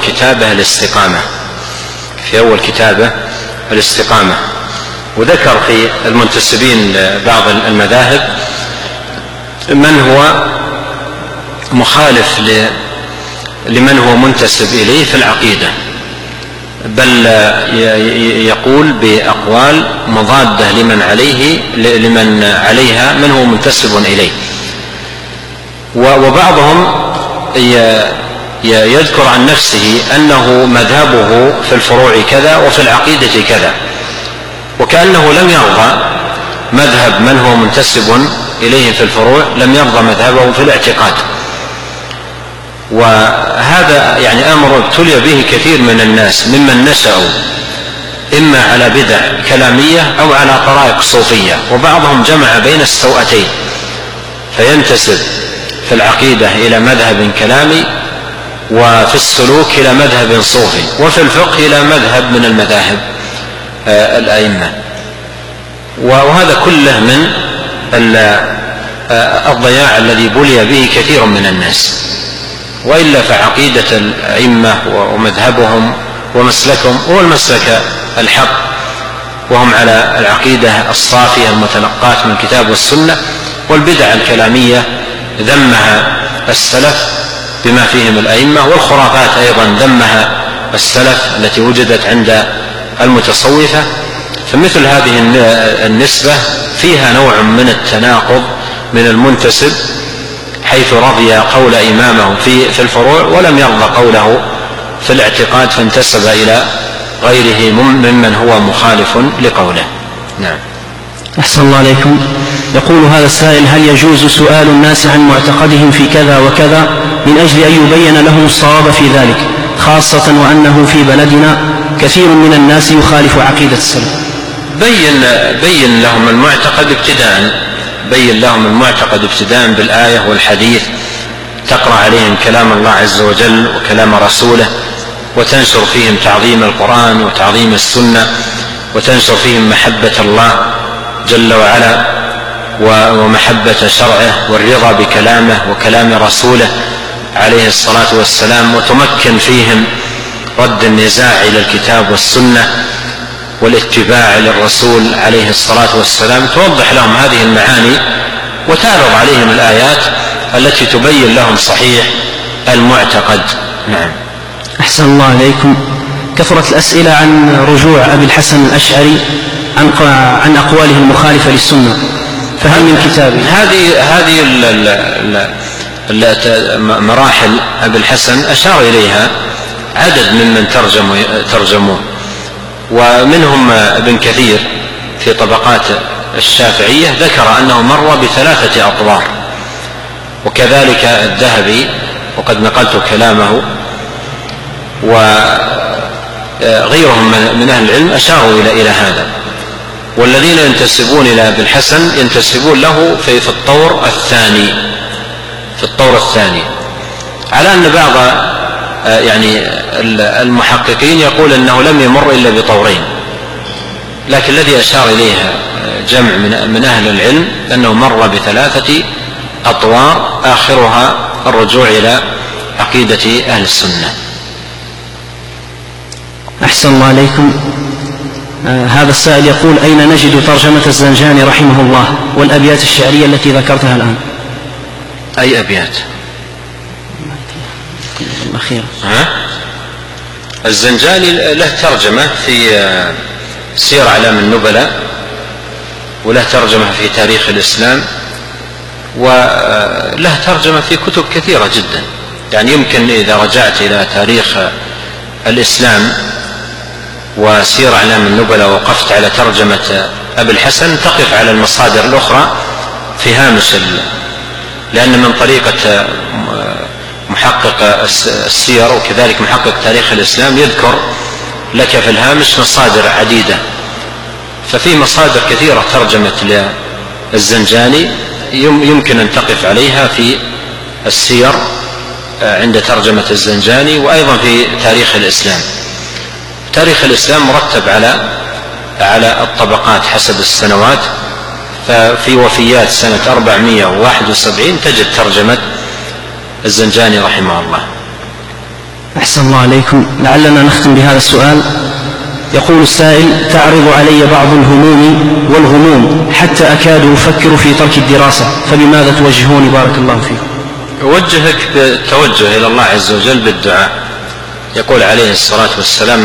كتابه الاستقامة، وذكر في المنتسبين لبعض المذاهب من هو مخالف لمن هو منتسب إليه في العقيدة، بل يقول بأقوال مضادة لمن عليها من هو منتسب إليه. وبعضهم يذكر عن نفسه أنه مذهبه في الفروع كذا وفي العقيدة كذا، وكأنه لم يرضى مذهب من هو منتسب إليه في الفروع، لم يرضى مذهبه في الاعتقاد. وهذا يعني أمر ابتلي به كثير من الناس ممن نشأوا إما على بدع كلامية أو على طرائق صوفية، وبعضهم جمع بين السوءتين، فينتسب في العقيدة إلى مذهب كلامي، وفي السلوك إلى مذهب صوفي، وفي الفقه إلى مذهب من المذاهب الأئمة. وهذا كله من الضياع الذي بلي به كثير من الناس. وإلا فعقيدة الأئمة ومذهبهم ومسلكهم هو المسلك الحق، وهم على العقيدة الصافية المتلقاة من الكتاب والسنة. والبدع الكلامية ذمها السلف بما فيهم الأئمة، والخرافات أيضا ذمها السلف التي وجدت عند المتصوفة. فمثل هذه النسبة فيها نوع من التناقض من المنتسب، حيث رضي قول إمامه في الفروع ولم يرضى قوله في الاعتقاد، فانتسب إلى غيره ممن هو مخالف لقوله. نعم.
أحسن الله عليكم. يقول هذا السائل: هل يجوز سؤال الناس عن معتقدهم في كذا وكذا من أجل أن يبين لهم الصواب في ذلك، خاصة وأنه في بلدنا كثير من الناس يخالف عقيدة السلف؟
بين لهم المعتقد ابتداء بالآية والحديث، تقرأ عليهم كلام الله عز وجل وكلام رسوله، وتنشر فيهم تعظيم القرآن وتعظيم السنة، وتنشر فيهم محبة الله جل وعلا ومحبة شرعه والرضا بكلامه وكلام رسوله عليه الصلاة والسلام، وتمكن فيهم رد النزاع إلى الكتاب والسنة والاتباع للرسول عليه الصلاة والسلام. توضح لهم هذه المعاني وتعرض عليهم الآيات التي تبين لهم صحيح المعتقد. نعم.
أحسن الله عليكم. كثرت الأسئلة عن رجوع أبي الحسن الأشعري عن أقواله المخالفة للسنة، فهل من كتابه؟
هذه مراحل أبي الحسن أشار إليها عدد ممن ترجموه، ومنهم ابن كثير في طبقات الشافعية ذكر أنه مر ب3 أطوار، وكذلك الذهبي، وقد نقلت كلامه، وغيرهم من أهل العلم أشاروا إلى هذا. والذين ينتسبون إلى أبي الحسن ينتسبون له في الطور الثاني، على أن بعض المحققين يقول أنه لم يمر إلا بطورين، لكن الذي أشار إليها جمع من أهل العلم أنه مر ب3 أطوار آخرها الرجوع إلى عقيدة أهل السنة.
أحسن الله عليكم. هذا السائل يقول: أين نجد ترجمة الزنجاني رحمه الله والأبيات الشعرية التي ذكرتها الآن؟
أي أبيات؟
الأخيرة.
الزنجاني له ترجمة في سير أعلام النبلاء، وله ترجمة في تاريخ الإسلام، وله ترجمة في كتب كثيرة جدا. يعني يمكن إذا رجعت إلى تاريخ الإسلام وسير أعلام النبلاء ووقفت على ترجمة أبي الحسن تقف على المصادر الأخرى في هامش، لأن من طريقة محقق السير وكذلك محقق تاريخ الإسلام يذكر لك في الهامش مصادر عديدة، ففي مصادر كثيرة ترجمت للزنجاني يمكن أن تقف عليها في السير عند ترجمة الزنجاني، وأيضا في تاريخ الإسلام. تاريخ الإسلام مرتب على الطبقات حسب السنوات، ففي وفيات سنة 471 تجد ترجمة الزنجاني رحمه الله.
أحسن الله عليكم. لعلنا نختم بهذا السؤال. يقول السائل: تعرض علي بعض الهموم والغموم حتى أكاد أفكر في ترك الدراسة، فبماذا توجهوني بارك الله فيكم؟
أوجهك بالتوجه إلى الله عز وجل بالدعاء. يقول عليه الصلاة والسلام: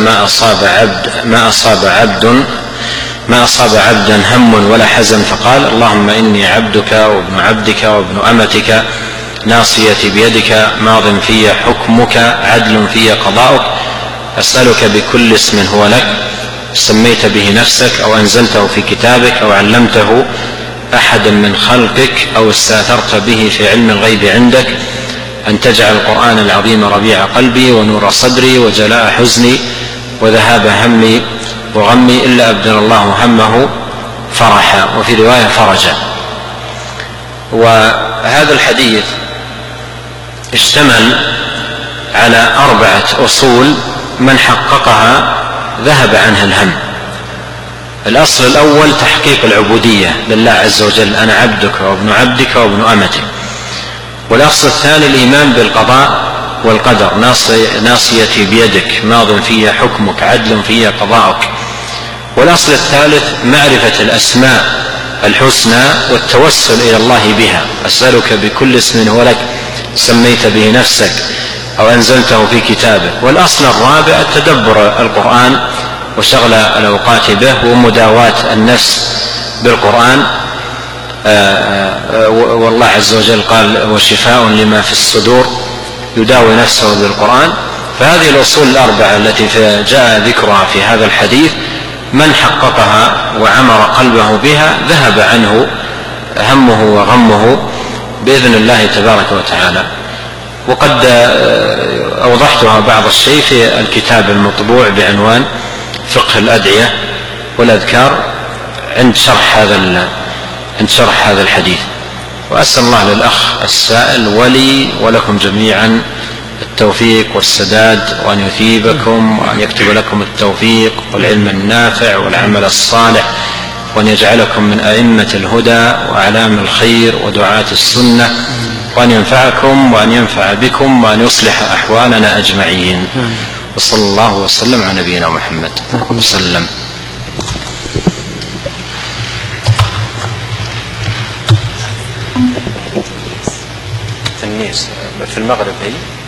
ما أصاب عبدا هم ولا حزن فقال اللهم إني عبدك وابن عبدك وابن أمتك ناصيتي بيدك ماض في حكمك عدل في قضاؤك أسألك بكل اسم هو لك سميت به نفسك أو أنزلته في كتابك أو علمته أحدا من خلقك أو استأثرت به في علم الغيب عندك أن تجعل القرآن العظيم ربيع قلبي ونور صدري وجلاء حزني وذهاب همي وغمي إلا أبدل الله همه فرحا، وفي رواية فرجا. وهذا الحديث اشتمل على 4 أصول من حققها ذهب عنها الهم. الأصل الأول تحقيق العبودية لله عز وجل، أنا عبدك وابن عبدك وابن أمتك. والأصل الثاني الإيمان بالقضاء والقدر، ناصيتي بيدك ماض في حكمك عدل في قضاءك. والأصل الثالث معرفة الأسماء الحسنى والتوسل إلى الله بها، أسألك بكل اسم هو لك سميت به نفسك أو أنزلته في كتابك. والأصل الرابع التدبر القرآن وشغل الأوقات به ومداواة النفس بالقرآن، والله عز وجل قال وشفاء لما في الصدور، يداوي نفسه بالقرآن. فهذه الأصول الأربعة التي جاء ذكرها في هذا الحديث من حققها وعمر قلبه بها ذهب عنه همه وغمه بإذن الله تبارك وتعالى. وقد أوضحتها بعض الشيء في الكتاب المطبوع بعنوان فقه الأدعية والأذكار عند شرح هذا الحديث. وأسأل الله للأخ السائل ولي ولكم جميعا التوفيق والسداد، وأن يثيبكم وأن يكتب لكم التوفيق والعلم النافع والعمل الصالح، وأن يجعلكم من أئمة الهدى وأعلام الخير ودعاة السنة، وأن ينفعكم وأن ينفع بكم وأن يصلح أحوالنا أجمعين. وصلى الله وسلم على نبينا محمد وسلم. في المغرب